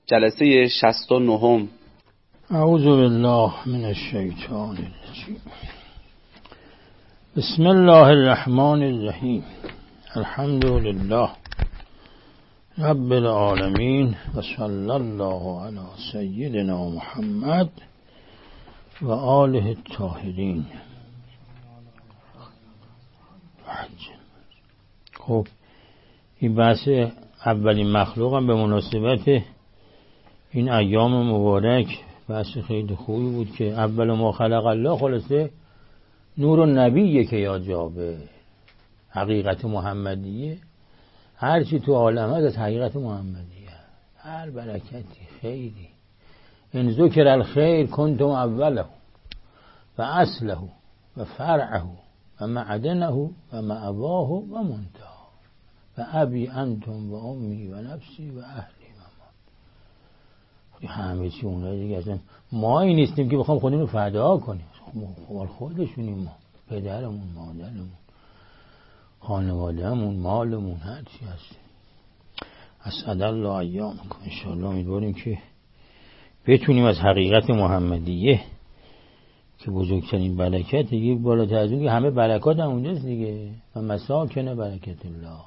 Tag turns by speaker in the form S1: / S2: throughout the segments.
S1: جلسه 69.
S2: اعوذ بالله من الشیطان الرجیم. بسم الله الرحمن الرحیم. الحمد لله رب العالمین و صلی الله علی سیدنا محمد و آله الطاهرین. خب این بحث اولین مخلوق هم به مناسبت این ایام مبارک بحث خیلی خوبی بود که اول ما خلق الله خلاصه نور النبیه که یا جابه حقیقت محمدیه. هر چی تو عالم از حقیقت محمدیه، هر برکتی خیری. ان ذکر الخیر کنتم اوله و اصله و فرعه و معدنه و مأواه و منتهاه و ابی انتم و امی و نفسی و اهلی و ما. همه چی اونایی دیگه اصلا ما این نیستیم که بخوام خودمون رو فدا کنیم. خودشونیم ما، پدرمون، مادرمون، خانوادهمون، مالمون، هر چی هستیم. اسعد الله ایامکم. ان شاء الله امیدواریم که بتونیم از حقیقت محمدیه که بزرگترین برکت دیگه بالاتر از اون که همه برکات هم اونجاست دیگه و مساکن برکت الله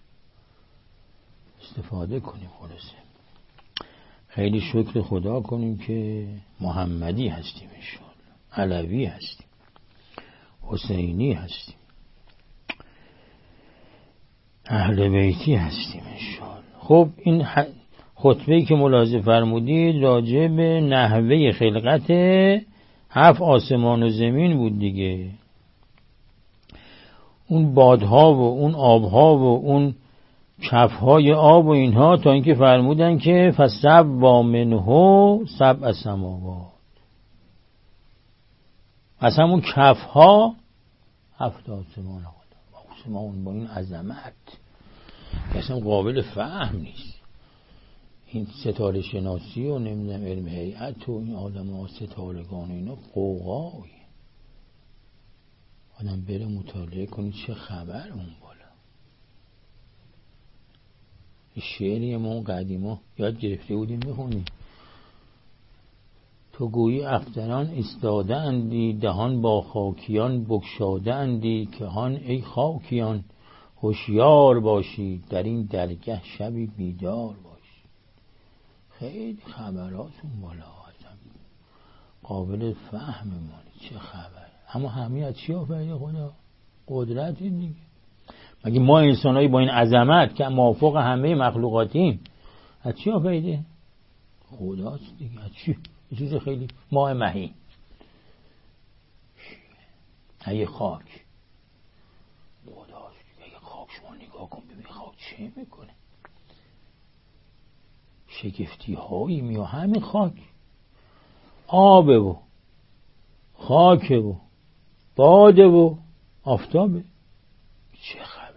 S2: استفاده کنیم. خلاصه خیلی شکر خدا کنیم که محمدی هستیم، انشاءالله علوی هستیم، حسینی هستیم، اهل بیتی هستیم انشاءالله. خب این خطبه‌ای که ملاحظه فرمودید راجع به نحوه خلقت 7 آسمان و زمین بود دیگه. اون بادها و اون آبها و اون کفهای آب و اینها، تا اینکه فرمودن که فسوا منه 7 سماوات. از همون کفها 7 آسمان خدا. آسمان با این عظمت اصلا قابل فهم نیست. این ستاره شناسی و نمیدونم علم هیئت و این آدم ها ستارگان و اینا قوقایی. آدم بره مطالعه کنید چه خبر اون بالا. شعری ما اون قدیما یاد گرفته بودیم میخونیم. تو گویی افتران استاده اندی، دهان با خاکیان بگشاده اندی، که هان ای خاکیان هوشیار باشی، در این درگه شبی بیدار باشی. خیلی خبراتون بالا آدم قابل فهم مانی چه خبر. اما همه از چی آفریده خدا؟ قدرتی دیگه. مگه ما انسانایی با این عظمت که موافق همه مخلوقاتیم از چی آفریده؟ خداست دیگه. از چی؟ یه چیز خیلی ماه مهین، یه خاک. خداست دیگه. یه خاک شما نگاه کن ببین خاک چه میکنه. شگفتی هایی میاد. همین خاک آبه و خاکه و باده و آفتابه. چه خبره؟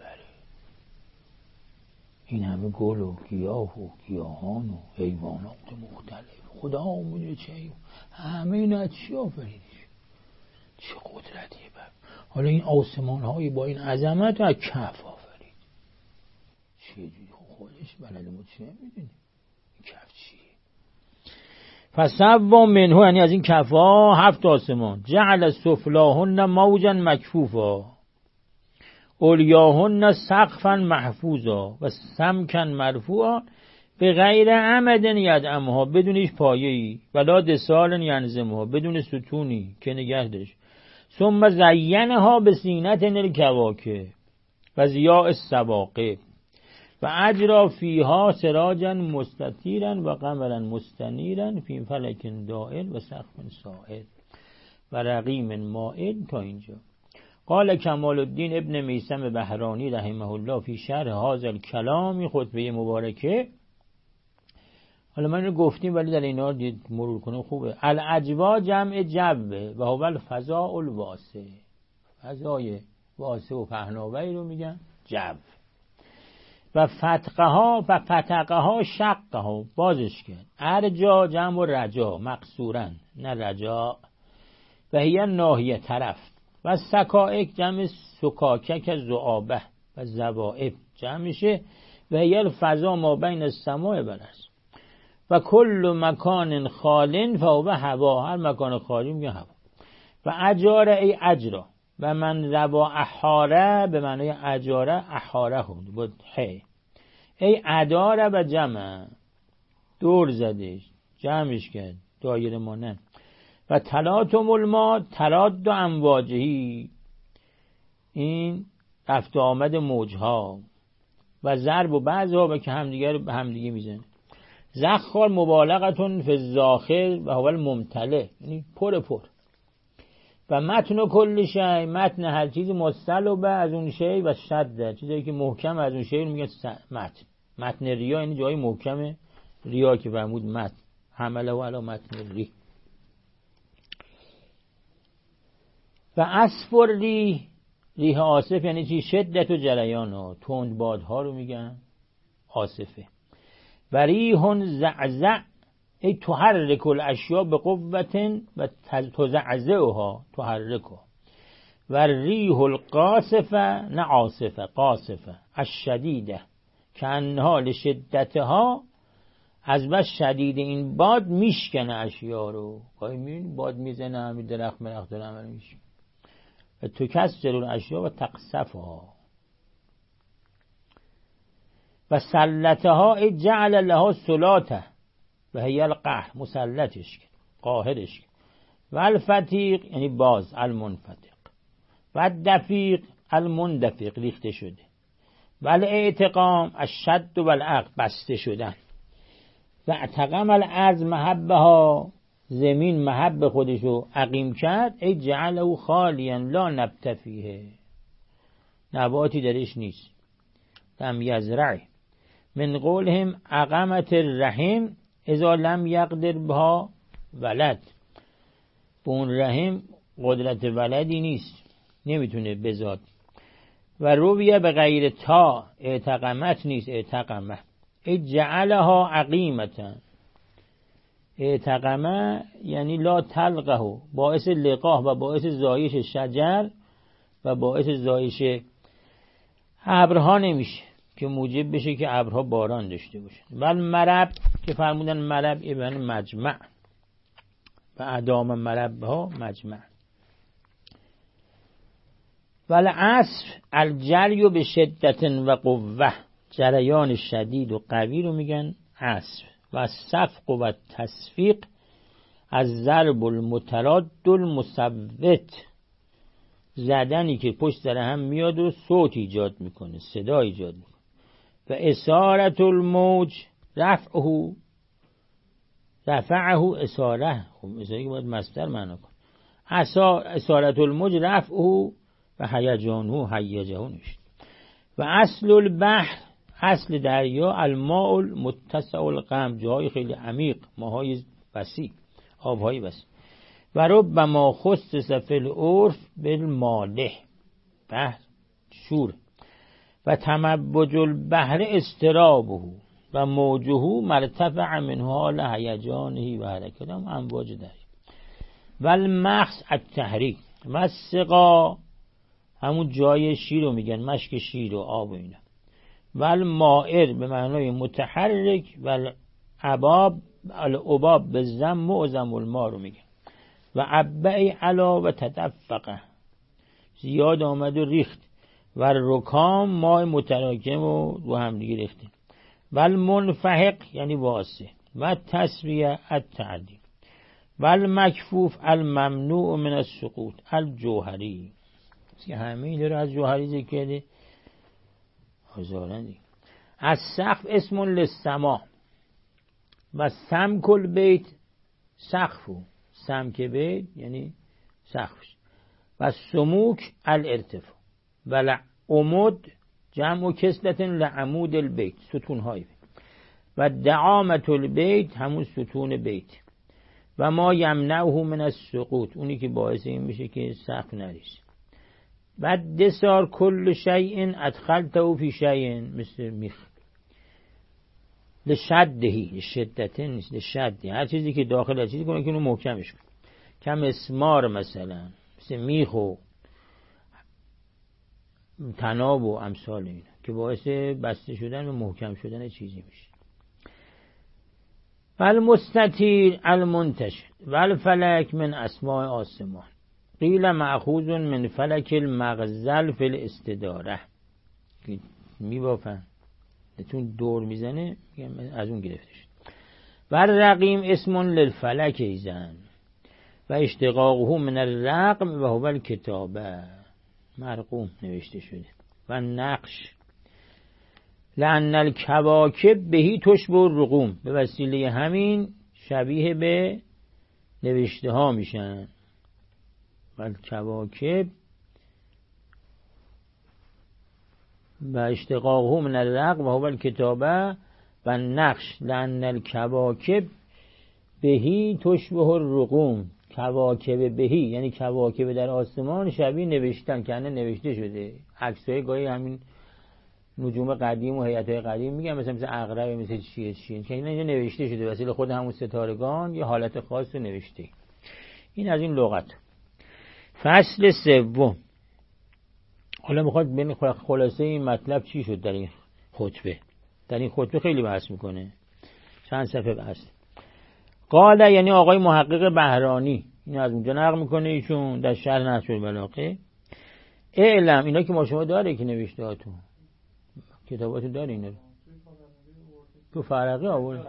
S2: این همه گل و گیاه و گیاهان و حیوانات مختلف خدا آموده چه همه اینا از چی آفریده؟ چه قدرتیه بر. حالا این آسمان هایی با این عظمت از کف آفرید. چه جوری خودش بلده ما چه میدونیم کف چیه؟ فسوا منه، یعنی از این کفا 7 آسمان. جعل سفلاهن موجا مکفوفا اولیاهن سقفا محفوظا و سمکا مرفوعا به غیر عمد یدعمها، بدون هیچ پایه‌ای، ولا دسال ینظمها، بدون ستونی که نگه داشت. ثم زینها به زینت الکواکب و ضیاء السواقب و اجرا فیها سراجا مستطیرا و قمرا مستنیرا فی فلک دائر و سقف سائر و رقیم مائل. تا اینجا قال کمال الدین ابن میثم بهرانی رحمه الله فی شرح هذا الکلام، خطبه مبارکه. حالا من رو گفتیم ولی در اینا رو مرور کنم خوبه. العجوا جمع جوه و هو الفضاء الواسع. فضای واسع و پهناوری رو میگن جو. و فتقه ها شقه ها بازش کرد. ارجا جمع رجا مقصورا نه رجا و هی ناحیه طرف. و سکائک جمع سکاکک زعابه و زوائب جمع میشه و هی الفضا ما بین السماء و الارض. و کل مکان خالن فهو هوا، هر مکان خالی میگه هوا. و اجاره ای اجرا، و من ربا احاره به معنی اجاره، احاره بود هی ای اداره و جمع، دور زدش جمعش کرد دایره مانند. و تلاطم الماء تراد امواجهی، این رفت آمد موجها. و ضرب و بعضها به که همدیگه به همدیگه میزنه. زخار مبالغتون فی الزاخر و هو الممتلئ، یعنی پر. و متن کل شی، متن هر چیزی مستلب از اون شی و شد، چیزایی که محکم از اون شی رو میگه متن ریا، یعنی جای محکم ریا که فرمود متن حمله و علی متن و اصفر ریح آصف، یعنی چی؟ شدت و جریان ها، تند بادها رو میگن آصفه. و ریح زعزع ای تحرک الاشیاء به قوت و تزعزعها تحرکها. و ریح القاصفه، نه عاصفه، قاصفه الشدیده که انها لشدتها، از بس شدید این باد میشکنه اشیاء رو. گاهی میبینی باد میزنه همین درخت داره عمل میشه. و تکسر الاشیاء و تقصفها. و سلطها ای جعل لها سلاطه و هی القهر، مسلطش کرد، قاهرش کرد. و الفتیق یعنی باز، المنفتق. و الدفیق المندفق، ریخته شده. و الاعتقام الشد و العقد، بسته شدن. و اعتقام الارض محبها، زمین محب خودشو عقیم کرد. ای جعله خالیا لا نبت فیه، نباتی درش نیست. لم یزرع. من قولهم عقمت الرحم اذا لم یقدر بها ولد، به اون رحم قدرت ولدی نیست، نمیتونه بزاد. و رویه به غیر تا، اعتقمت نیست، اعتقمه. ای جعلها عقیمتا، اعتقمه یعنی لا تلقه، باعث لقاه و باعث زایش شجر و باعث زایش ابرها نمیشه که موجب بشه که ابرها باران داشته باشه. و مرب که فرمودن مرب یعنی مجمع، و ادام مربها مجمع. و العصف الجری به شدت و قوه، جریان شدید و قوی رو میگن عصف. و الصفق و التصفیق از ضرب المتراد المصوت، زدنی که پشت سر هم میاد و صوت ایجاد میکنه، صدا ایجاد میکنه. و اسارت الموج رفعه اساره، خب اساره که باید مصدر معنا کنه. اسارت الموج رفعه و هیجانه هیجه نوشت. و اصل البحر، اصل دریا الماء المتسع الغم، جای خیلی عمیق، ماهای وسیع، آبهای وسیع. و ربما خصص فی العرف بالمالح، بحر شور. و تموج البحر استرابه و موجه مرتفع من حال هیجانه و حرکته، امواج دریا. و المخص التحریک. و السقا همون جای شیر رو میگن، مشک شیر و آب و اینا. و المائر به معنای متحرک. و العباب به زم معظم الماء رو میگن. و عبع علا و تدفقه، زیاد آمد و ریخت. و رکام ماء متراکم و رو هم دیگه ریخته. و المنفحق یعنی واسه. و تسویه التعدی. و المکفوف الممنوع من السقوط الجوهری، که همه این رو از جوهری ذکر کرده هزارندی. از سقف اسم للسما. و سمک البیت سقفو، سمک بیت یعنی سقفش. و سموک الارتفاع. و لعمود جمع کسلت لعمود البیت، ستونهای بیت. و دعامت البیت همون ستون بیت. و ما یمنعه من السقوط، اونی که باعث این میشه که سقف نریزه. و دسار کل شیء ادخلته فی شیء، مثل میخ. لشدهی، لشدته نیست، لشدهی، هر چیزی که داخل هر چیزی کنه که اونو محکمش کنه. کم اسمار مثلا، مثل میخ و تناب و امثال اینا که باعث بسته شدن و محکم شدن چیزی میشه. والمستطیر المنتشر والفلک من اسماء آسمان قیل مأخوذ من فلک المغزل فی الاستداره. میبافن چون دور میزنه از اون گرفته شد. و رقیم اسم للفلک ایزن و اشتقاقه من الرقم و هو الکتابه، مرقوم نوشته شده. و نقش لأن الکواکب بهی تشبه الرقوم، به وسیله همین شبیه به نوشته ها میشن. و الکواکب و اشتقاقه من الرقم و هو الکتابه و نقش لأن الکواکب بهی تشبه الرقوم. کواکب بهی یعنی کواکب در آسمان شبیه نوشتن، کنه نوشته شده. عکسای گاهی همین نجوم قدیم و هیئت‌های قدیم میگن مثلا عقرب، مثل چیه که اینجا نوشته شده وسیله خود همون ستارگان یه حالت خاص رو نوشته. این از این لغت. فصل سوم. حالا میخواد ببین خلاصه این مطلب چی شد در این خطبه. در این خطبه خیلی بحث میکنه، چند صفحه بحث. قال یعنی آقای محقق بهرانی، این از اونجا نقل میکنه ایشون در شرح نهج البلاغه. اعلم، اینا که ما شما داره که نوشته هاتون کتاباتو داره، اینا تو فرقی آورد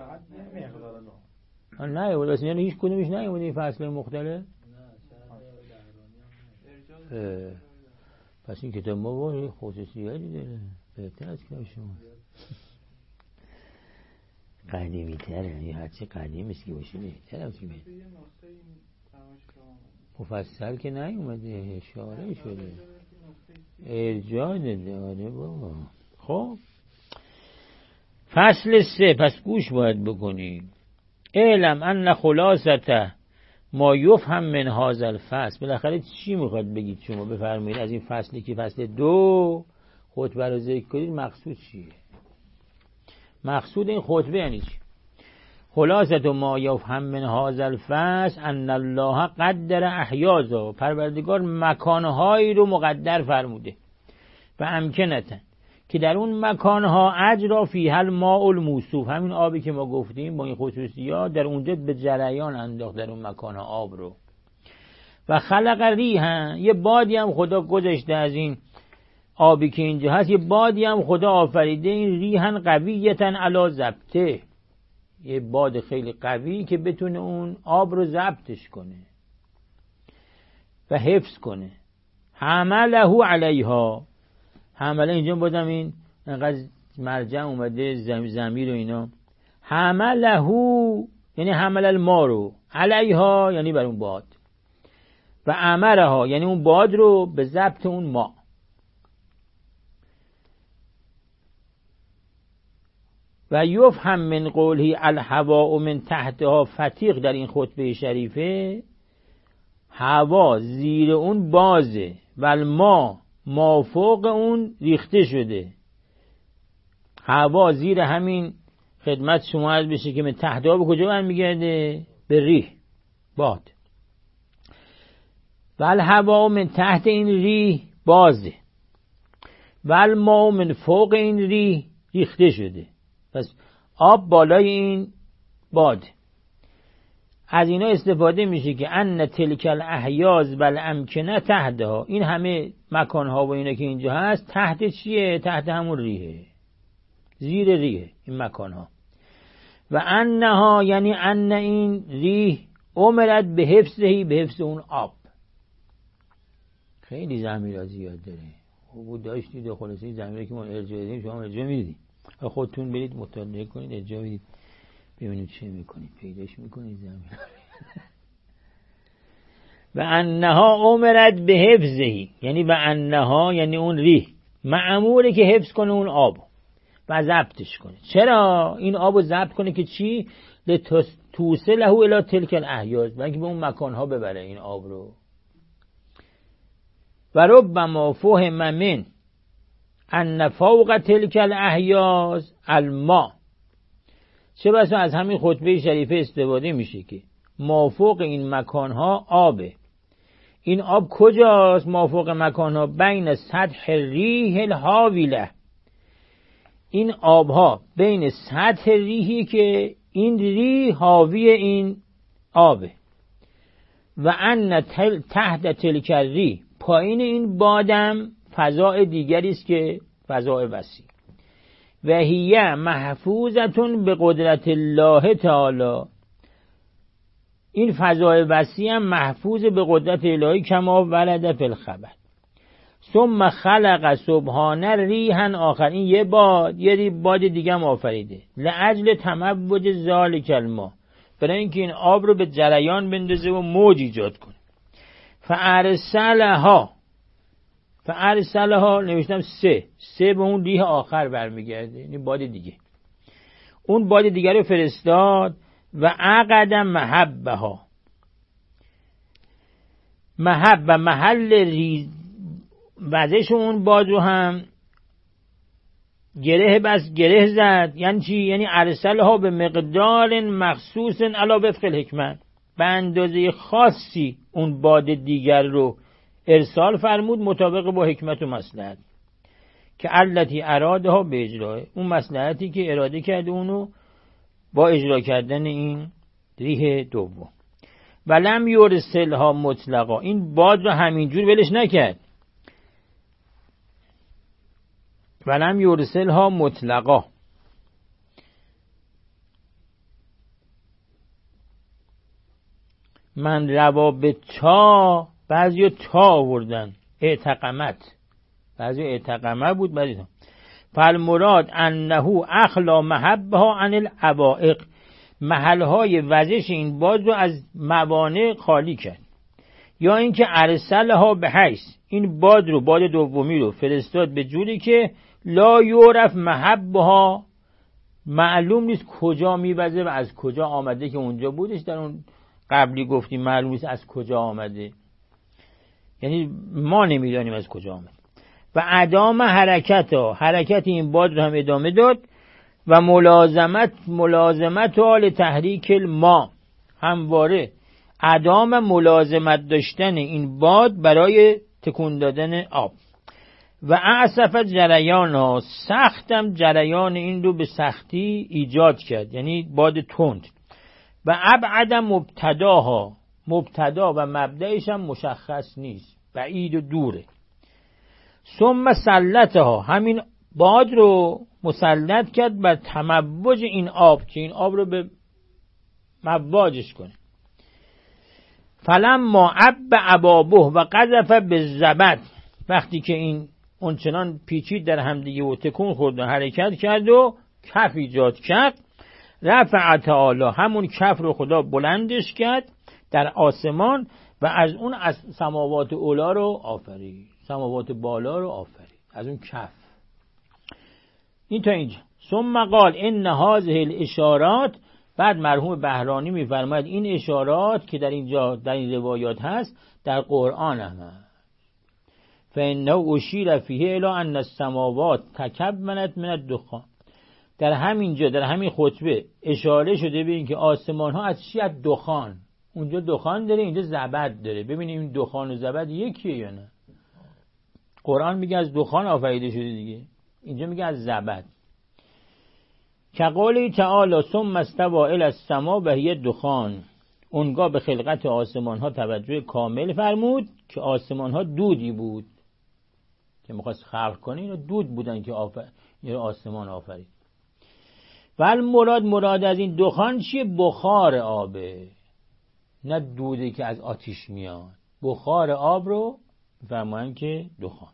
S2: نه ولی اصلا هیچ کدومش نیومده این فصل مختلف. پس این کتاب ما با خصوصیاتی داره، بهتر از کتاب شما. قدیمی تره، یه هرچی قدیم است که باشه بهتر از که مفصل که نیومده، اشاره شده، ارجاع داره بابا. خب فصل 3. پس گوش باید بکنی. اعلم ان خلاصته ما یفهم من هذا الفصل. بالاخره چی میخواد بگید شما؟ بفرمایید از این فصلی که فصل 2 خطبه رو ذکر کنید مقصود چیه؟ مقصود این خطبه یعنی چی؟ خلاصه ما یفهم من هذا الفصل ان الله قدر احیازا، پروردگار مکانهایی رو مقدر فرموده و امکنتن که در اون مکانها اجرا فیها الماء الموصوف، همین آبی که ما گفتیم با این خصوصیات در اونجا به جریان انداخت در اون مکانها آب رو. و خلق ریحا، یه بادی هم خدا گذاشته از این آبی که اینجا هست، یه بادی هم خدا آفریده، این ریحا قویتا علی ضبطه، یه باد خیلی قوی که بتونه اون آب رو ضبطش کنه و حفظ کنه. حمله علیها، حمله اینجا بودم این انقدر مرجع اومده ضمیر و اینا. حمله یعنی حمل الماء رو، علیها یعنی بر اون باد، و امرها یعنی اون باد رو به ضبط اون ماء. و یفهم من قوله الهواء من تحتها فتیق، در این خطبه شریفه هوا زیر اون بازه و الماء ما فوق اون ریخته شده. هوا زیر همین خدمت شما عرض بشه که من تحتها به کجا برمیگرده؟ به ریح، باد. و الهوا من تحت این ریح بازه و الماء من فوق این ریح ریخته شده. پس آب بالای این باد. از اینا استفاده میشه که ان تلک الاحیاز بل امکنه تحتها، این همه مکانها و اینا که اینجا هست تحت چیه؟ تحت همون ریحه، زیر ریحه این مکانها. و انها یعنی ان این ریح امرت به حفظهی، به حفظ اون آب. خیلی ضمیرها زیاد داره. خوب داشتید و خلاصه ضمیری که ما ارجاع دادیم شما ارجاع میدید، خودتون برید مطالعه کنید، ارجاع بدید ببینید چه میکنید، پیداش میکنید زمین. و انها امرت به حفظهی، یعنی و انها یعنی اون ریح مأموره که حفظ کنه اون آب و ضبطش کنه. چرا این آب رو ضبط کنه؟ که چی؟ لتوصله الی تلک الاحیاز، برای که به اون مکانها ببره این آب رو. و ربما فهم من ان فوق تلک الاحیاز الماء، چه بسا از همین خطبه شریفه استفاده میشه که مافوق این مکانها آبه. این آب کجاست؟ مافوق مکانها بین سطح ریح الحاویله، این آبها بین سطح ریحی که این ری حاوی این آبه و ان تحت تلک ری، پایین این بادم فضاء دیگری است که فضاء وسیع. و هیه محفوظتون به قدرت الله تعالی، این فضاء وسیع هم محفوظ به قدرت الهی کما ورد فی الخبر. ثم خلق سبحانه ریحا آخر، این یه باد دیگه هم آفریده، لعجل تموج ذالک الماء، برای اینکه این آب رو به جریان بندازه و موج ایجاد کنه. فارسلها نوشتم سه به اون ریح آخر برمیگرده، این باد دیگه. اون باد دیگه رو فرستاد و عقد محبها، محل وزش اون باد رو هم گره زد. یعنی چی؟ یعنی ارسلها به مقدار مخصوص علی وفق الحکمت، به اندازه خاصی اون باد دیگر رو ارسال فرمود مطابق با حکمت و مصلحت که التی ارادها به اجراه، اون مصلحتی که اراده کرده اونو با اجرا کردن این ریح دوم. ولم یرسلها مطلقا، این باد رو همینجور ولش نکرد. ولم یرسلها مطلقا، من روابط تا، بعضی تا آوردن اعتقمت، بعضی اعتقمه بود، بعضی تا. فالمراد انه اخلا محبها عن العوائق، محلهای وزش این باد رو از موانع خالی کرد. یا اینکه ارسلها به حیث، این باد دومی رو فرستاد به جوری که لا یعرف محبها، معلوم نیست کجا میوزه و از کجا آمده، که اونجا بودش در اون قبلی گفتیم معلوم نیست از کجا آمده، یعنی ما نمیدانیم از کجا آمده. و ادام حرکت این باد رو هم ادامه داد و ملازمت حال تحریک الماء، همواره ادام ملازمت داشتن این باد برای تکون دادن آب. و اعصفت جریان ها، سختم جریان این رو به سختی ایجاد کرد، یعنی باد تند. و ابعد مبتدا و مبدأش هم مشخص نیست، بعید و دوره. ثم سلطها، همین باد رو مسلط کرد بر تموج این آب، که این آب رو به مواجش کنه. فلما عب عبابه و قذف بالزبد، وقتی که این اونچنان پیچید در همدیگه و تکون خورد و حرکت کرد و کف ایجاد کرد، رفع تعالی، همون کف رو خدا بلندش کرد در آسمان و از اون از سماوات اولا رو آفرید، سماوات بالا رو آفرید از اون کف. این تا اینجا. ثم قال ان هذه الاشارات، بعد مرحوم بهرانی میفرماید این اشارات که در اینجا در این روایات هست در قرآن هم هست. فانه اشیر فیه الی ان السماوات تکونت من الدخان، در همینجا در همین خطبه اشاره شده به این که آسمان ها از چی؟ از دخان. اونجا دخان داره، اینجا زبد داره. ببینیم این دخان و زبد یکیه یا نه؟ قرآن میگه از دخان آفریده شده دیگه، اینجا میگه از زبد. که قولی تعالی ثم استوى الی السماء و هی دخان، اونگاه به خلقت آسمان ها توجه کامل فرمود که آسمان ها دودی بود که میخواست خلق کنه، اینا دود بودن که آسمان آفرید. ولی مراد از این دخان چیه؟ بخار آبه، نه دوده که از آتیش میاد. بخار آب رو فرمایند که دخان.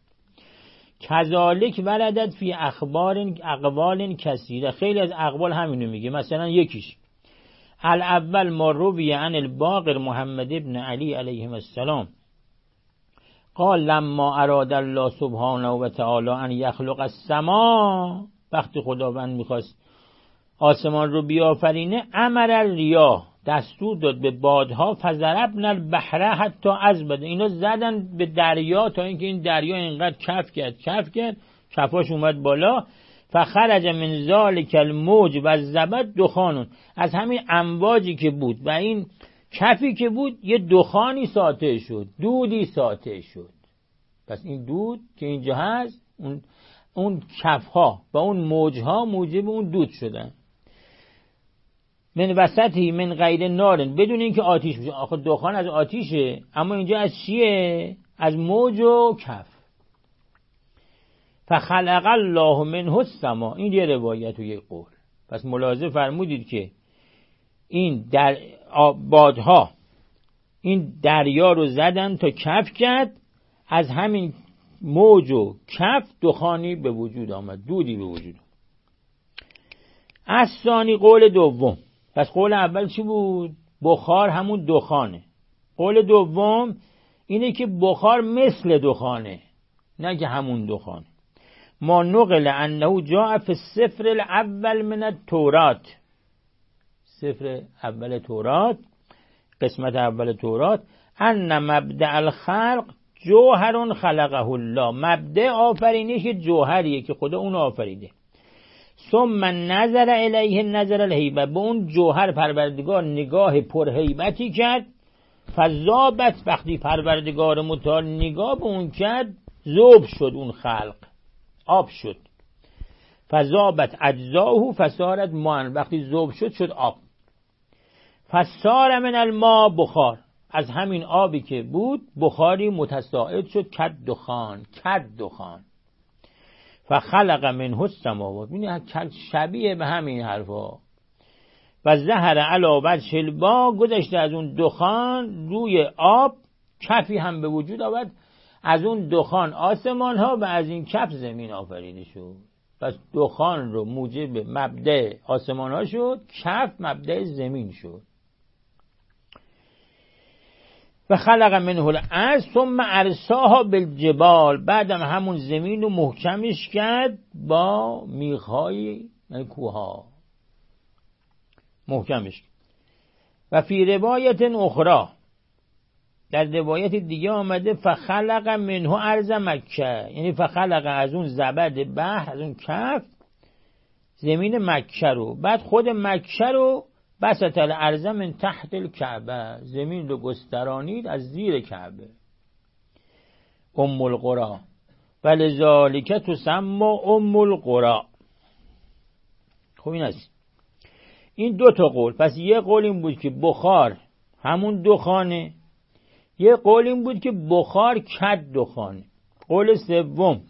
S2: کذالک ولدت فی اقوال کثیره، خیلی از اقوال همینو میگه. مثلا یکیش الاول ما روی عن الباقر محمد ابن علی علیه السلام قال لما اراد الله سبحانه و تعالی ان یخلق السماء، وقتی خداوند میخواست آسمان رو بیافرینه، امر الریاح، دستور داد به بادها، فضربن البحر حتی ازبد، اینا زدن به دریا تا اینکه این دریا اینقدر کف کرد کفاش اومد بالا. فخرج من ذالک الموج و الزبد دخانون، از همین امواجی که بود و این کفی که بود یه دخانی ساطع شد، دودی ساطع شد. پس این دود که اینجا هست، اون کفها و اون موجها موجب اون دود شدن. من وسطی من غیر نارن، بدون اینکه آتیش بشه. آخه دخان از آتیشه، اما اینجا از چیه؟ از موج و کف. فخلق الله منه السما، این یه روایت و یه قول. پس ملاحظه فرمودید که این در بادها این دریا رو زدن تا کف کرد، از همین موج و کف دخانی به وجود آمد، دودی به وجود آمد. از ثانی قول دوم. پس قول اول چی بود؟ بخار همون دخانه. قول دوم اینه که بخار مثل دخانه، نه که همون دخانه. ما نقل انه جاء فی السفر الاول من التورات، سفر اول تورات، قسمت اول تورات، ان مبدأ الخلق جوهر خلقه الله، مبدأ آفرینش جوهریه که خدا اون آفریده. ثم نظر الیه نظر الهیبه، به اون جوهر پروردگار نگاه پرهیبتی کرد. فذابت، وقتی پروردگار متعال نگاه به اون کرد، ذوب شد اون خلق، آب شد. فذابت اجزاؤه فصارت ماء، وقتی ذوب شد شد آب. فصار من الماء بخار، از همین آبی که بود بخاری متصاعد شد، کد دخان. فخلق منه السماوات، این شبیه به همین حرفا. و ظهر علی وجه الماء، گذشته از اون دخان روی آب کفی هم به وجود آمد. از اون دخان آسمان ها و از این کف زمین آفریده شد. پس دخان رو موجب مبدأ آسمان ها شد، کف مبدأ زمین شد. و خلق منه الارض ثم ارساها بالجبال، بعدم همون زمین رو محکمش کرد با میخهای کوها، محکمش. و فی روایت اخرى، در روایت دیگه آمده فخلق منه ارض مکه، یعنی فخلق از اون زبد بحر، از اون کف زمین مکه رو، بعد خود مکه رو بسط الارض من تحت الکعبه، زمین رو گسترانید از زیر کعبه. ام القرى ولذالک تسمى ام القرى. خب این است. این دو تا قول. پس یه قول این بود که بخار همون دخانه، یه قول این بود که بخار کد دخانه. قول سوم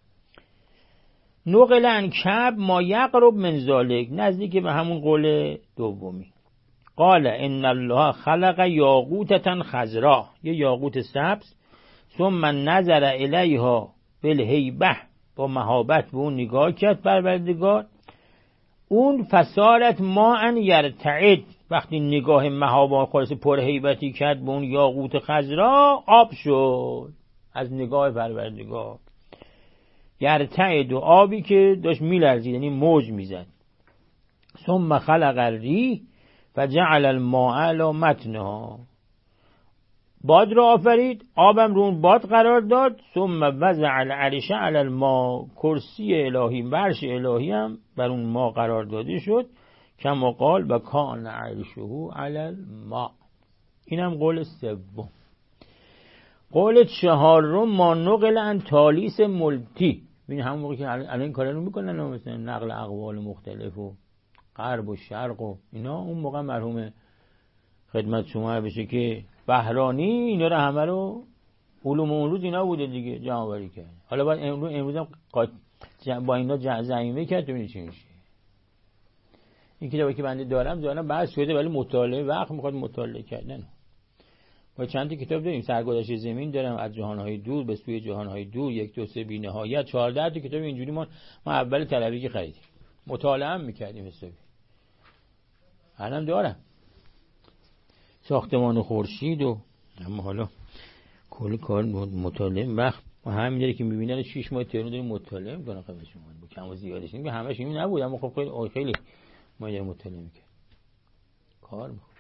S2: نقل عن کعب ما یقرب من ذالک، نزدیک به همون قول دومی. قال ان الله خلق یاقوتة خضراء، یه یاقوت سبز. ثم نظر الیها بالهیبه، با مهابت به اون نگاه کرد پروردگار. اون فصارت ماء یرتعد، وقتی نگاه مهابت خالص پرهیبتی کرد به اون یاقوت خضراء، آب شد از نگاه پروردگار. یرتعد، و آبی که داشت میلرزید، یعنی موج میزد. ثم خلق الریح فجعل الماء علی متنها، باد را آفرید، آبم رو اون باد قرار داد. ثم وضع العرش علی الماء، کرسی الهی، عرش الهی هم بر اون ما قرار داده شد. کما قال و کان عرشه علی الماء. اینم قول سوم. قول چهارم ما نقل عن تالیس ملتی، ببین همون موقع که الان این کارا رو میکنن، مثلا نقل اقوال مختلف و غرب و شرق و اینا، اون موقع مرحوم خدمت شما بشه که بهرانی اینا رو همه رو علوم اون روز اینا بوده دیگه جمع آوری کرد. حالا باید امروز هم با اینا زعیمه کرد. ببینید چی میشه. این کتابی که بنده دارم بحث شده، ولی مطالعه وقت میخواد مطالعه کردن. ما چند تا کتاب داریم. سرگذشت زمین دارم، از جهانهای دور به سوی جهانهای دور، 1 2 3 بی نهایت، 14 تا کتاب اینجوری ما اول طلبی که خریدیم مطالعه هم میکردیم حسابی. الان دارم ساختمان خورشید و اما حالا کلی کار مطالعه وقت و همین داره که میبینن 6 ماه تهران داریم مطالعه میکنن. خب شما با کم و زیادش نمیگه، همش این نبود، اما خب خیلی ما یه مطالعه میکنیم، کار میکنیم.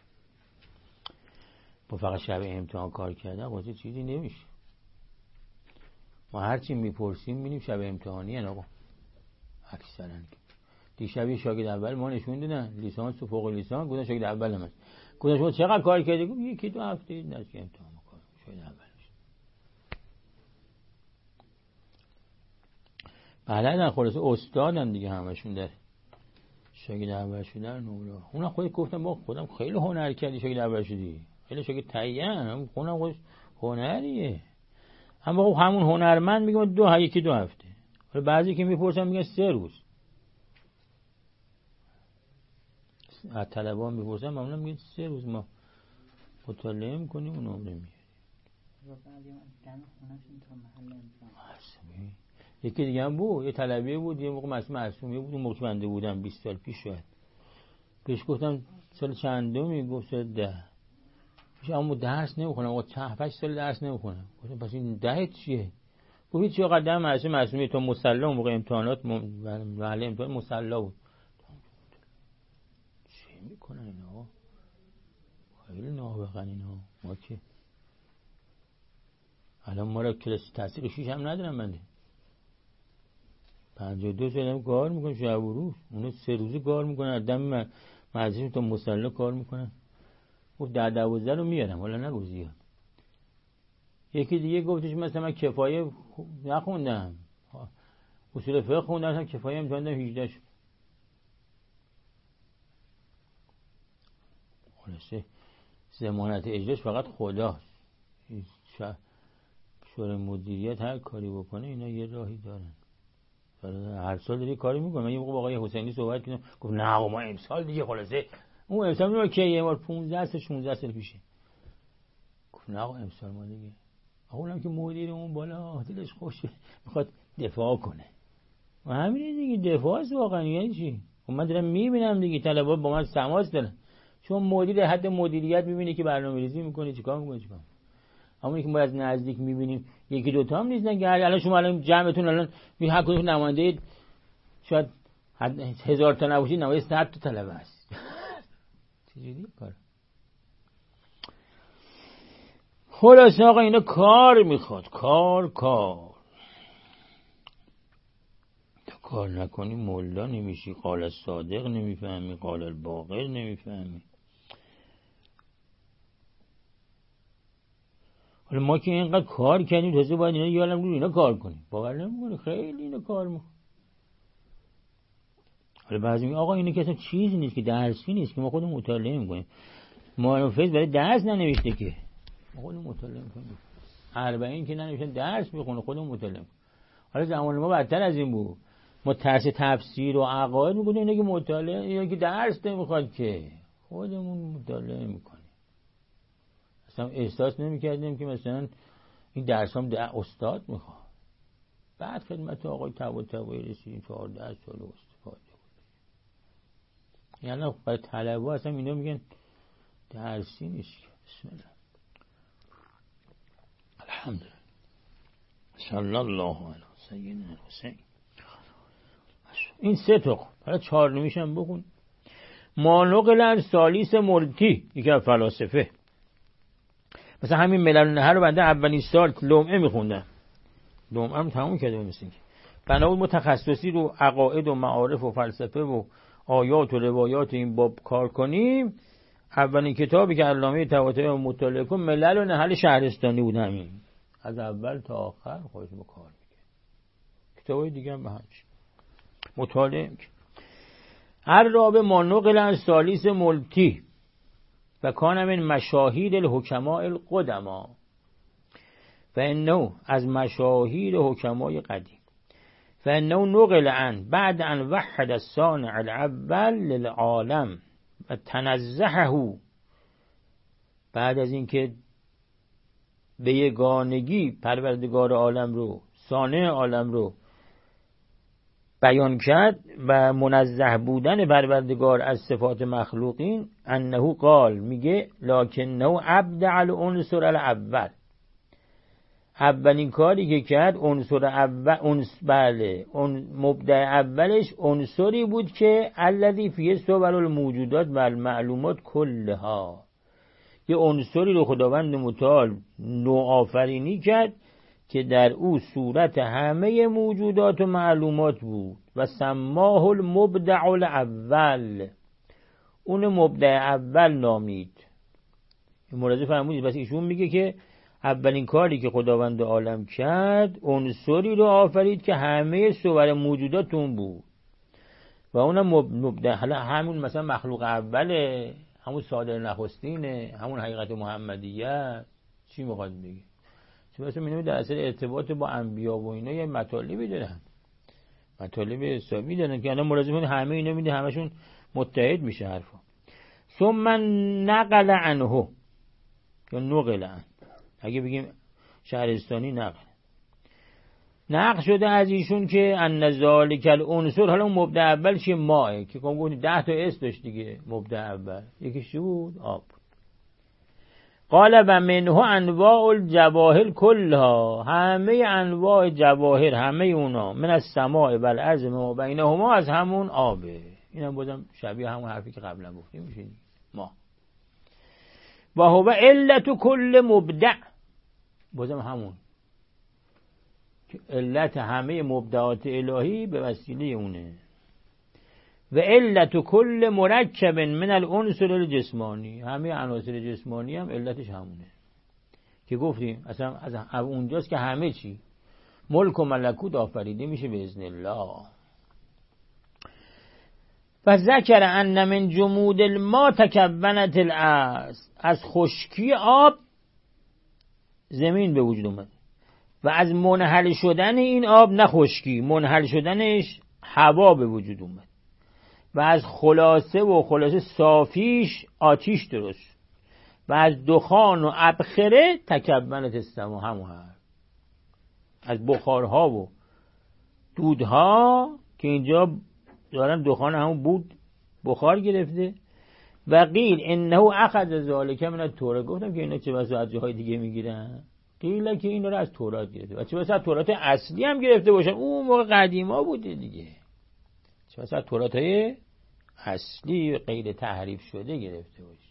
S2: با فقط شب امتحان کار کردن واسه چیزی نمیشه. ما هرچی میپرسیم میبینیم شب امتحانی ان آقا. اکثرا دیشب شاگرد اول ما نشون دادن، لیسانس و فوق لیسانس، گفتن شاگرد اول هم هست. گفتن شما چقدر کار کردی؟ گفت 1-2 هفته نزدیک امتحان میکنم، شاگرد اول میشه. بلدن خلاص، استادن دیگه همشون در شاگرد اول شدن نورا. اونم خودت گفتم با خودم خیلی هنر کردی شاگرد اول شدی، خیلی شاگرد تیم خودم خودش هنریه. اما خب همون هنرمند میگم یکی دو هفته. ولی بعضی که میپرسن میگن 3 روز. از طلبان میپرسن معمولا میگن 3 روز ما مطالعه میکنیم اون نمره میاریم. یکی دیگه هم بود، یه طلبه بود، یه موقع معصومیه بود، اون موقع بنده بودم 20 سال پیش شد. پیش گفتم سال چندمی؟ گفت سال 10. اما درس نمیخونم، آقا 7-8 سال درس نمیخونم. گفتم پس این 10 چیه؟ گفت چی قدم معصومیه تو مصلی، اون موقع امتحانات محل امتحان مصلی بود. چی میکنن اینا؟ خیلی نابغن اینا. ما که الان ما را کلاس تحصیل 6 هم ندارم بنده. 52 سال هم کار میکنم شب و روز. اونو 3 روزه کار میکنن، دم مدرسه تو مصلی کار میکنن. گفت 10-12 رو میارم، حالا نگو زیاد. یکی دیگه گفتش مثلا من کفایه نخوندم، اصول فقه خوندم، کفایه امتحان دادم 18 شد. خلاصه ضمانت اجراش فقط خداست. شورای مدیریت هر کاری بکنه اینا یه راهی دارن. هر سال داری کاری میکنه. من یه موقع با آقای حسینی صحبت کردم، گفت نه ما امسال دیگه خلاصه اون امسال میگه که یه بار 15-16 سال پیشه. گفت نه آقا امسال ما دیگه. اونم که مدیر اون بالا دلش خوشه میخواد دفاع کنه و همین دیگه دفاع است واقعا. یعنی چی؟ من دارم میبینم دیگه طلبات با من تماس دارن، چون مدیر حد مدیریت میبینه که برنامه‌ریزی میکنه چیکار میکنه. همونی که ما از نزدیک میبینیم یکی دوتا هم نیستن که الان شما الان جمعتون الان هر کدوم نماینده شاید 1000 تا نباشید، نماینده 100 تا طلبه است. چجوری کار؟ خلاصه آقا اینا کار میخواد، کار تا کار نکنی مولا نمیشی، قال الصادق نمیفهمی، قال الباقر نمیفهمی. حالا ما که اینقدر کار کردیم تازه باید اینا یادم رو اینا کار کنیم، باور نمیکنه خیلی اینا کار میخواد. حالا بعضی میگه آقا اینو که اصلا چیزی نیست که درسی نیست که ما خودمون مطالعه میکنیم. مانوفیس برای درس ننوشته که ما خودمون مطالعه میکنیم. 40 که ننوشتن درس میخونه خودمون مطالعه میکنیم. حالا زمان ما بدتر از این بود، ما ترس تفسیر و عقاید میگفتیم اینا که مطالعه، اینا که درس نمیخواد که خودمون مطالعه میکنیم. اصلا احساس نمیکردیم که مثلا این درس هم استاد میخواد. بعد خدمت آقای طباطبایی رسیدیم 14 سال استفاده بود. یعنی برای طلبه اصلا اینا میگن درسی نیست. بسم الله الحمدلله صلی الله علی سیدنا حسین. این 3 تا. حالا 4 نمیشم بخون. مانقل الثالیث ملتی، یکی از فلاسفه. مثلا همین ملل النهر رو بنده اولین سال لمعه میخوندم، لمعه هم تموم کرده مثل اینکه بنابود متخصصی رو عقاید و معارف و فلسفه و آیات و روایات این باب کار کنیم. اولین کتابی که علامه طباطبایی مطالعه کن ملل النهر شهرستانی بود. همین از اول تا آخر خودش با کار میکنه. کتابای دیگه هم به همش مطالعه میکنه. هر رابع مانقل الثالیث ملتی و کان من مشاهیر الحکماء القدما و انه از مشاهیر حکمای قدیم و انه نقل عن بعد ان وحد الصانع الاول للعالم و تنزهه، بعد از اینکه به یگانگی پروردگار عالم رو، صانع عالم رو بیان کرد و منزه بودن پروردگار از صفات مخلوقین، انه قال میگه لکنه ابدع العنصر الاول، اولین کاری که کرد عنصر اول مبدع اولش عنصری بود که الذی فیه صور الموجودات و المعلومات کلها، یه عنصری رو خداوند متعال نوآفرینی کرد که در او صورت همه موجودات و معلومات بود و سماه المبدع الاول، اون مبدع اول نامید. این مورد فرمودید. بس ایشون میگه که اولین کاری که خداوند عالم کرد عنصری رو آفرید که همه صور موجودات اون بود و اونم مبدع. حالا همون مثلا مخلوق اوله، همون صادر نخستینه، همون حقیقت محمدیه. چی میخواد بگه؟ چون مثلا می‌بینیم در اصل ارتباط با انبیا و اینا یه مطالبی دارن، مطالب حسابی دارن که الان ملاحظه کنید همه اینا میده همشون متحد میشه حرفا. ثم نقل عنه یا نقل عنه، اگه بگیم شهرستانی نقل شده از ایشون که ان ذالک العنصر، حالا اون مبدع اول چیه؟ ماه، که گفتیم 10 تا اس داشت دیگه مبدع اول، یکیش چی بود؟ آب. قال و منه انواع الجواهر کلها، همه انواع جواهر، همه اونا، من از سماع و الارض ما بینهما، از همون آبه. اینم بازم شبیه همون حرفی که قبلا گفتیم میشه ما. و هو علت کل مبدع، بازم همون علت همه مبدعات الهی به وسیله اونه. و علت کل مرکب من العنصر الجسمانی، همه عناصر جسمانی هم علتش همونه که گفتیم اصلا از اونجاست که همه چی ملک و ملکوت آفریده میشه به اذن الله. و ذکر ان من جمود الماء تکونت الارض، از خشکی آب زمین به وجود اومد و از منحل شدن این آب، نه خشکی، منحل شدنش هوا به وجود اومد و از خلاصه صافیش آتیش درست و از دخان و ابخره تکونت السما، همون هست از بخارها و دودها که اینجا دارن دخان همون بود بخار گرفته. و قیل انه اخذ ذالک من التوراة، گفتم که اینا چه بسا از جاهای دیگه میگیرن، قیل که اینا رو از تورات گرفته و چه بسا از تورات اصلی هم گرفته باشن، اون موقع قدیما بوده دیگه، چه بسا از تورات های اصلی غیر تحریف شده گرفته باشه.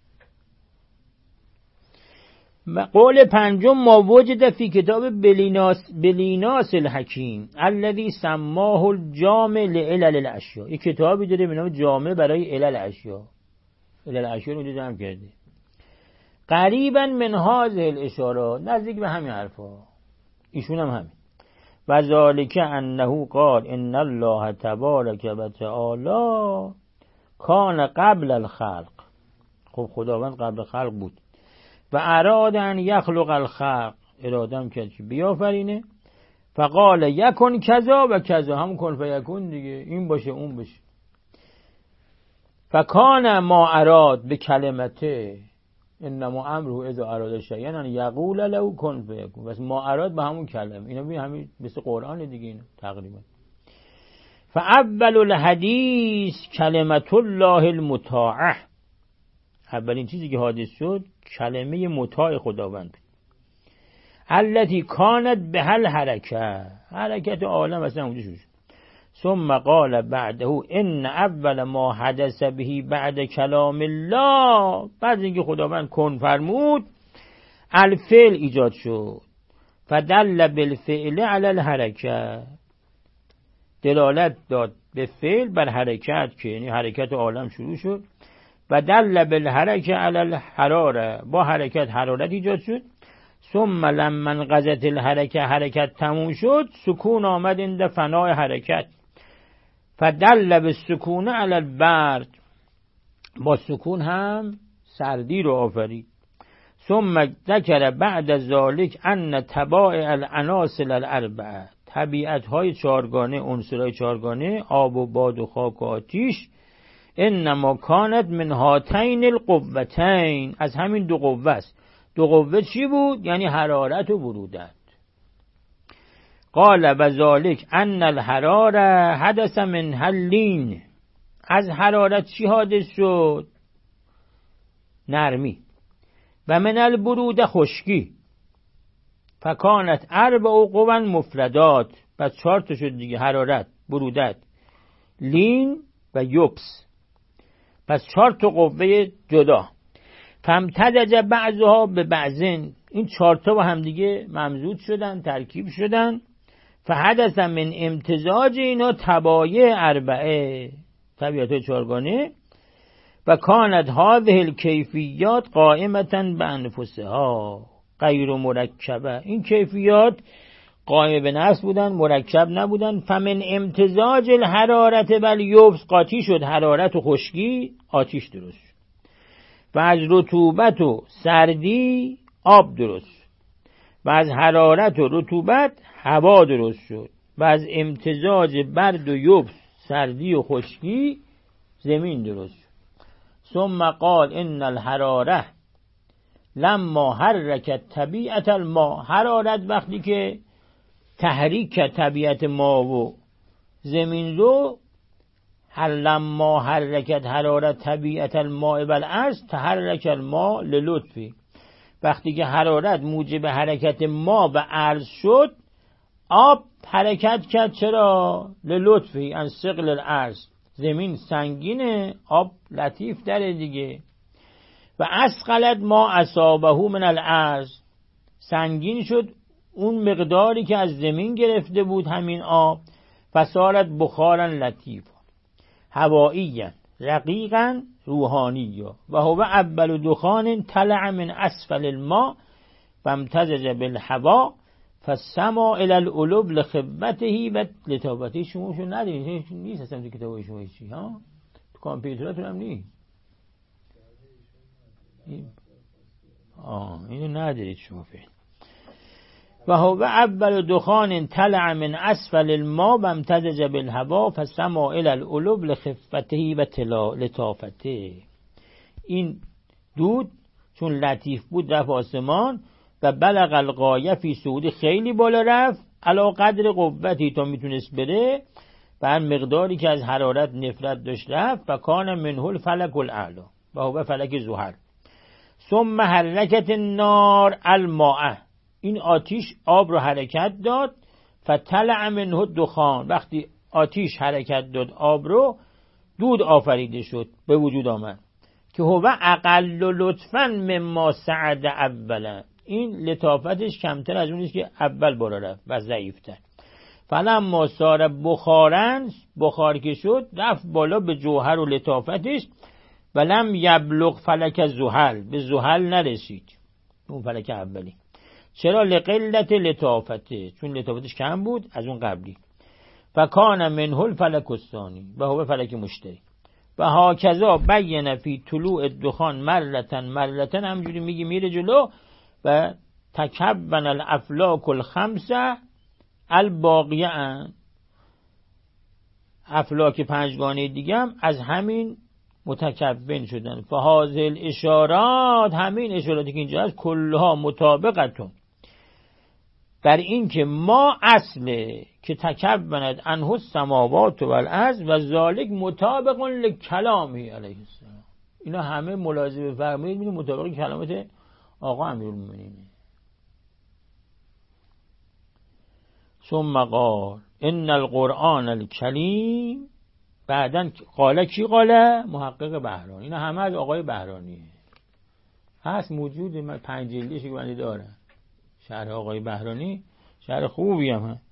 S2: قول پنجم، ما وجد فی کتاب بلیناس الحکیم الذی سماه الجامع لعلل الاشیاء، یک کتابی داره به نام جامع برای علل اشیاء، علل اشیاء رو جمع کرده. قریبا من هذه الاشارات، نزدیک به همین حرفا، ایشون هم همین. و ذالک انه قال ان الله تبارک و تعالی کان قبل الخلق، خب خداوند قبل خلق بود، و اراد ان یخلق الخلق، ارادم کرد که بیافرینه، فقال یکن کذا و کذا، همون کن فیکون دیگه، این باشه اون باشه. فکان ما اراد به کلمته، انما امره اذا اراد شیئا ان یقول له کن فیکون، بس ما اراد به همون کلمه، اینا ببین همین مثل قرآن دیگه اینا تقریبا. فاول الحدیث کلمت الله المطاعه، اولین چیزی که حادث شد کلمه مطاع خداوند، التي کانت به حرکت عالم اصلا اونجا شد. ثم قال بعده ان اول ما حدث به بعد کلام الله، بعد اینکه خداوند کن فرمود الفعل ایجاد شد. فدل بالفعل علی الحرکه، دلالت داد به فعل بر حرکت، که یعنی حرکت عالم شروع شد. و دل بالحرکه علی الحراره، با حرکت حرارت ایجاد شد. ثم لما انقضت الحرکه، حرکت تموم شد، سکون آمد عند فنای حرکت. فدل بالسکون علی البرد، با سکون هم سردی رو آفرید. ثم ذکر بعد ذلك ان طبائع العناصر الاربعه، طبیعت های چهارگانه، عنصرهای چهارگانه، آب و باد و خاک و آتیش، انما کانت من هاتین القوتین، از همین دو قوه است. دو قوه چی بود؟ یعنی حرارت و برودت. قال و ذالک ان الحراره حدث من اللین، از حرارت چی حادث شد؟ نرمی. و من البرود خشکی. فکانت اربع قوا مفردات، پس 4 تا شد دیگه، حرارت، برودت، لین و یبس، پس 4 تا قوه جدا. فامتزج بعضها به بعضین، این 4 تا با هم دیگه ممزوج شدن، ترکیب شدن. فحدث من امتزاج اینا طبایع اربعه، طبیعت چهارگانه. و کانت هذه الکیفیات قائمة بانفسها غیر مرکبه، این کیفیات قائم به نفس بودن، مرکب نبودن. فمن امتزاج الحرارت والیبس، قاطی شد حرارت و خشکی، آتیش درست شد. و از رطوبت و سردی آب درست شد. و از حرارت و رطوبت هوا درست شد. و از امتزاج برد و یبس، سردی و خشکی، زمین درست شد. ثم قال ان الحراره لما حرکت طبیعت الماء، حرارت وقتی که تحریک طبیعت ما و زمین رو، لما حرکت حرارت طبیعت الماء والارض تحرک الماء للطفی، وقتی که حرارت موجب حرکت ما و ارض شد، آب حرکت کرد. چرا؟ للطفی ان ثقل الارض، زمین سنگینه، آب لطیف داره دیگه. و اسقلت ما اصابه من الارض، سنگین شد اون مقداری که از زمین گرفته بود همین آب. فصارت بخارا لطیف هوائیا رقیقا روحانیا و هو اول دخان طلع من اسفل الماء و امتزج بالهوا فسما الى القلوب لخبته و لطافته. شما شو ندارید، نیست اصلا تو کتاب شما چی ها، تو کامپیوتراتون هم نیست. اینو ندارید شما فعلا. و هو اول دخان طلع من اسفل الماء و امتزج بالهوا فسما الى القلوب لخفته و لطافته. این دود چون لطیف بود رفت آسمان و بلغ الغایه فی صعود، خیلی بالا رفت، علی قدر قوتی، تا میتونست بره بر مقداری که از حرارت نفرت داشت رفت. و کان منه الفلک الاعلی و هو فلک زحل. ثم حرکت النار الماء، این آتیش آب رو حرکت داد. فطلع منه دخان، وقتی آتیش حرکت داد آب رو، دود آفریده شد، به وجود آمد که هو اقل لطفا مما صعد اولا، این لطافتش کمتر از اونیست که اول بالا رفت و ضعیفتر. فلما صار بخارن، بخار که شد رفت بالا به جوهر و لطافتش. ولم یبلغ فلک زحل، به زحل نرسید اون فلک اولی. چرا؟ لقلت لطافته، چون لطافتش کم بود از اون قبلی. و کان منه الفلک الثانی و هو فلک مشتری. و هاکذا بین فی طلوع الدخان مرتن همجوری میگی میره جلو. و تکبن الافلاک الخمسه الباقیه، افلاک پنجگانه دیگه هم از همین متکون شدن. فهذه الاشارات، همین اشاراتی که اینجا هست، کلها مطابقتون در این که ما اصله که تکبنت عنه السماوات والارض و ذالک مطابق لکلامه علیه السلام. اینا همه ملاحظه بفرمایید میبینید مطابق کلامت آقا امیرالمومنین. ثم قال ان القرآن الکریم، بعدن قاله کی قاله؟ محقق بهرانی. اینا همه از آقای بهرانی هست، موجوده، من 5 جلدیش که بنده دارم، شرح آقای بهرانی، شرح خوبی هم هست.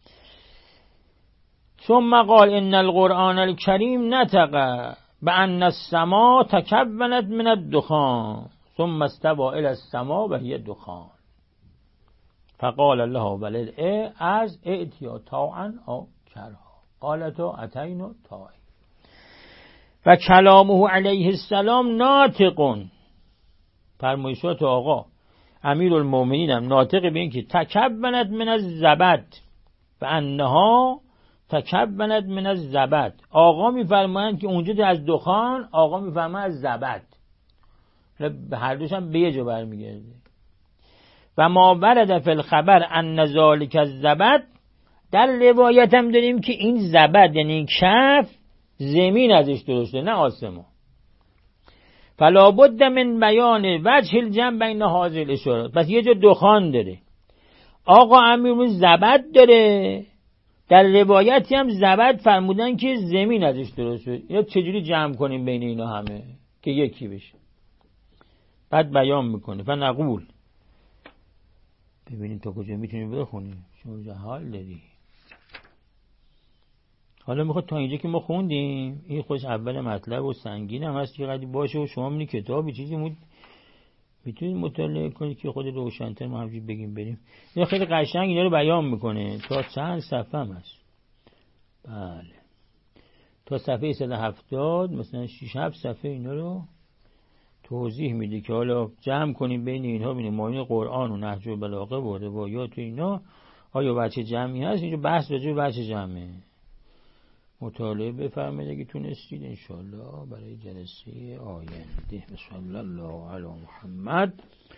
S2: ثم قال ان القرآن الکریم نطق بان السماء تکونت من الدخان ثم استوى الى السماء و هي دخان فقال الله وللارض از ائتیا طاعا او کرها قالتا اتینا طاعین. و کلامه علیه السلام ناطق، فرمایشات آقا امیرالمومنین هم ناطق به این که تکونت من الزبد و انها تکونت من الزبد. آقا میفرمایند که اونجا از دخان، آقا میفرمایند از زبد، هر دوش هم به یه جا برمیگرده. و ما ورد فی الخبر ان ذالک الزبد، در روایت هم داریم که این زبد یعنی کف زمین ازش درسته نه آسمان. فلا بد من بیان وجه الجمع بین هذه الاشارات. پس یه جا دخان داره، آقا امیرون زبد داره، در روایتی هم زبد فرمودن که زمین ازش درست شد. یا چجوری جمع کنیم بین اینا همه که یکی بشه؟ بعد بیان میکنه. فنقول، ببینید تا کجا میتونیم بخونیم، شما حال داری. حالا میخواد تا اینجا که ما خوندیم، این خودش اول مطلب و سنگین هم هست که قدی باشه و شما میبینی کتابی چیزی میتونید مطالعه کنید که خود روشن‌تر ما همجوری بگیم بریم. یا خیلی قشنگ اینا رو بیان میکنه تا چند صفحه هم هست. بله تا صفحه 170 مثلا 6-7 صفحه اینا رو توضیح میده که حالا جمع کنیم بین اینها ببینیم معنی قرآن و نهج البلاغه و روایات و اینا آیا وجه جمعی هست. اینجا بحث راجع به وجه جمعه. مطالعه بفرمایید اگه تونستید ان شاء الله برای جلسه آینده. صلی الله علی محمد.